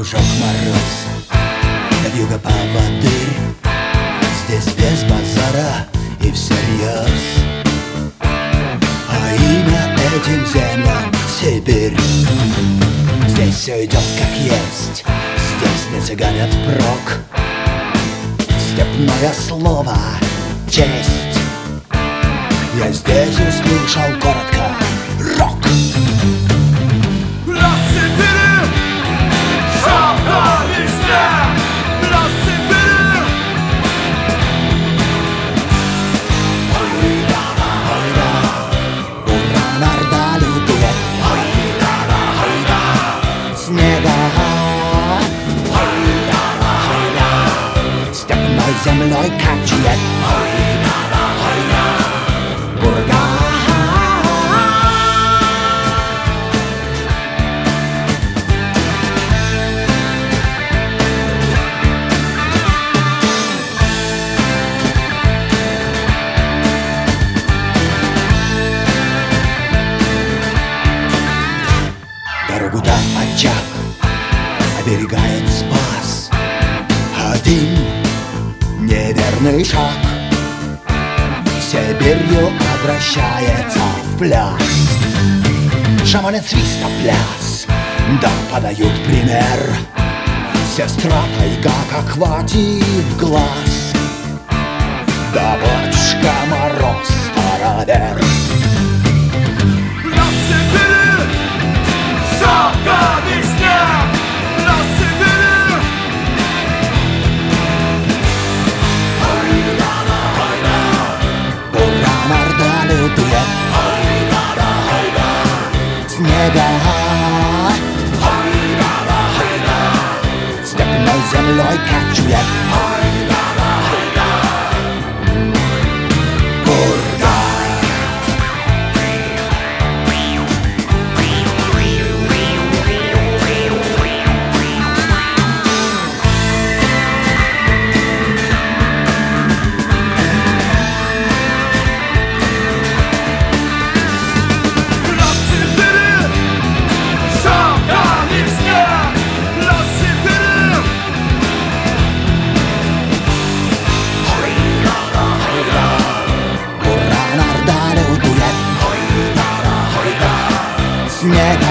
дружок Мороз, вьюга поводырь. Здесь без базара и всерьез, а имя этим землям Сибирь. Здесь все идет как есть, здесь не цыганят прок. Степное слово — честь. Я здесь услышал коротко рок. Степной землей качает бурга. Дорогу до очаг оберегает Спас. Один неверный шаг Сибирью обращается в пляс. Шаманит свиста пляс, да подают пример. Сестра тайга как хватит глаз, да батюшка Мороз старовер. Снега степной землей качует бурга. Снега